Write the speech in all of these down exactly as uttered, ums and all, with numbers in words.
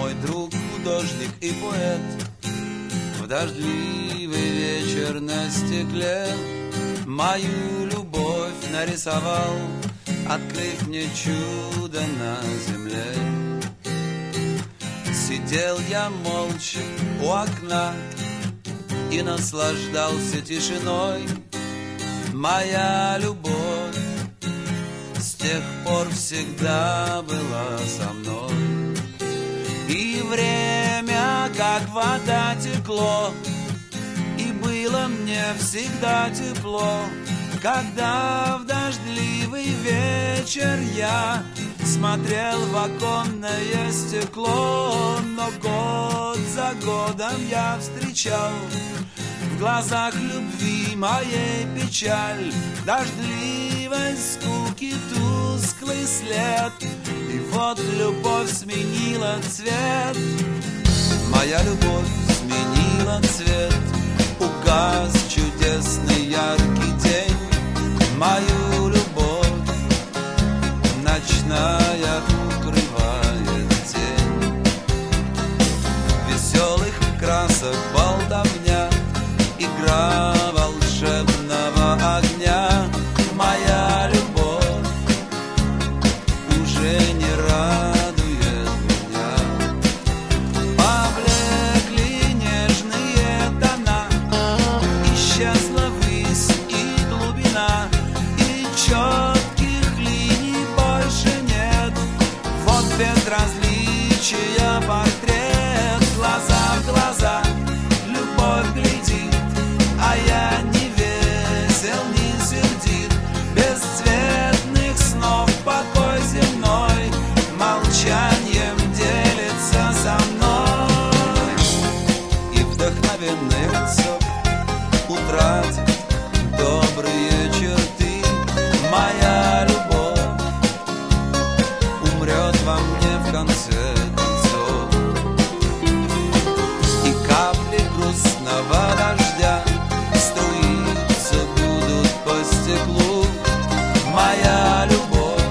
мой друг, художник и поэт, в дождливый вечер на стекле мою любовь нарисовал, открыв мне чудо на земле. Сидел я молча у окна и наслаждался тишиной. Моя любовь с тех пор всегда была со мной. И время, как вода, текло, и было мне всегда тепло, когда в дождливый вечер я смотрел в оконное стекло. Но год за годом я встречал в глазах любви моей печаль, дождливой скуки тусклый след. И вот любовь сменила цвет, моя любовь сменила цвет. Угас чудесный яркий день, мою любовь ночная укрывает тень. Веселых красок болтовня, игра волшебного огня. Моя любовь уже не радует меня. Поблекли нежные тона, исчезла высь и глубина, и четких линий больше нет. Вот безразличия портрет, глаза в глаза любовь глядит, а я не весел, не сердит. Бесцветных снов покой земной молчанием делится со мной. И вдохновенный лицо утратит добрые черты. Моя любовь умрет во мне в конце концов. И капли грустного дождя струиться будут по стеклу. Моя любовь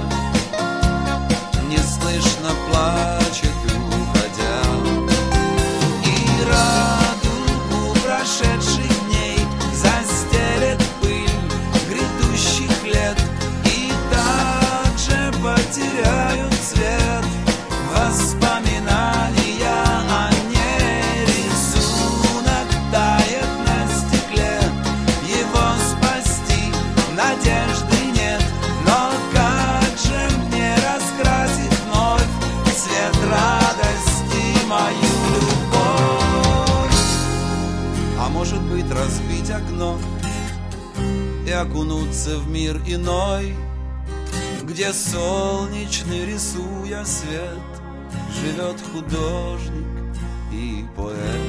неслышно плачет, уходя. И радугу прошедших дней застелет пыль грядущих лет, и также потеряют цвет воспоминания о ней. Рисунок тает на стекле, его спасти надежды нет. Но как же мне раскрасить вновь цвет радости мою любовь? А может быть, разбить окно и окунуться в мир иной, где солнечный, рисуя свет, живет художник и поэт.